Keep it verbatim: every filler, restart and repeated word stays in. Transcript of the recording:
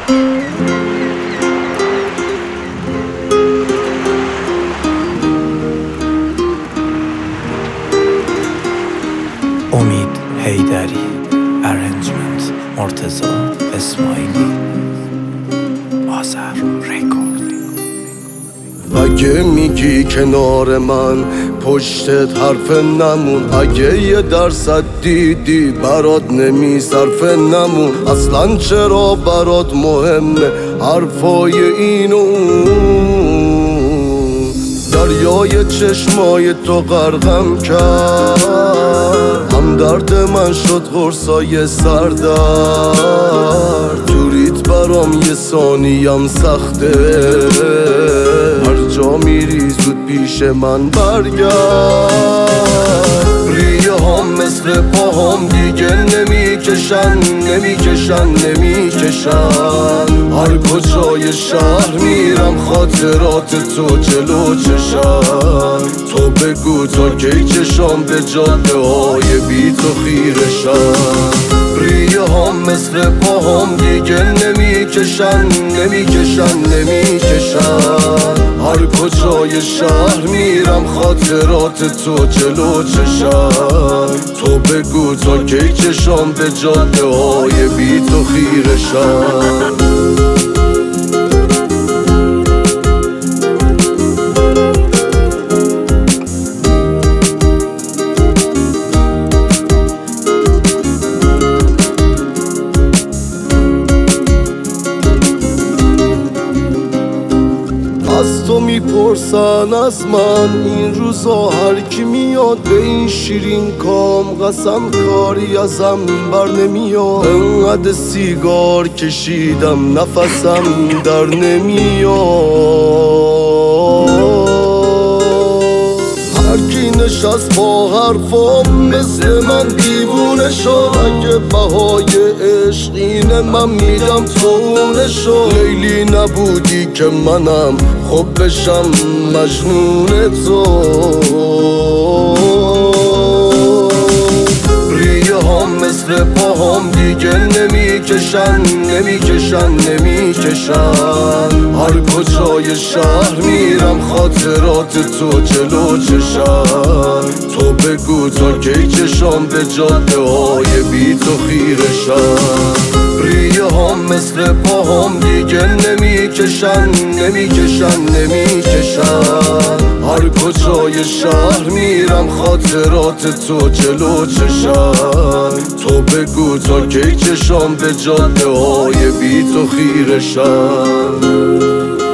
امید حیدری، ارنجمنت مرتضی اسماعیلی، آذر ریکورد. اگه میگی کنار من پشتت حرف نمون، اگه یه درصد دیدی برات نمی صرف نمون، اصلا چرا برات مهمه حرفای این و اون؟ دریای چشمای تو غرقم کرد، هم درد من شد قرصای سردرد، دوریت برام یه ثانیم سخته، هر جا میری زود پیش من برگرد. ریه هم مثل پاهم دیگه نمیکشن نمیکشن نمیکشن، هر کجای شهر میرم خاطرات تو جلو چشم، تو بگو تا کی چشام به جاده های بی تو خیرشن. ریه هم مثل پاهم دیگه نمیکشن نمیکشن نمیکشن، هر کجای شهر میرم خاطرات تو جلو چشم، تو بگو تا کی چشام به جاده های بی تو خیرشن. از تو میپرسن از من این روزا، هر کی میاد به این شیرین کام قسم کاری ازم بر نمیاد، انقدر سیگار کشیدم نفسم در نمیاد. هر کی نشست با حرفام مثل من دیوونه شد، اگه بهای عشق اینه من میدم تو اونه شد. لیلی نبودی که منم خب بشم مجنون تو، ریه هم مثل پاهم دیگه نمیکشن نمیکشن نمیکشن، هر کجای شهر میرم خاطرات تو جلو چشم، تو بگو تا کی چشام به جاده های بی تو خیرشن. ریه هم مثل پاهم دیگه نمیکشن نمیکشن نمیکشن، هر کجای شهر میرم خاطرات تو جلو چشم، تو بگو تا کی چشام به جاده های بی تو خیرشن.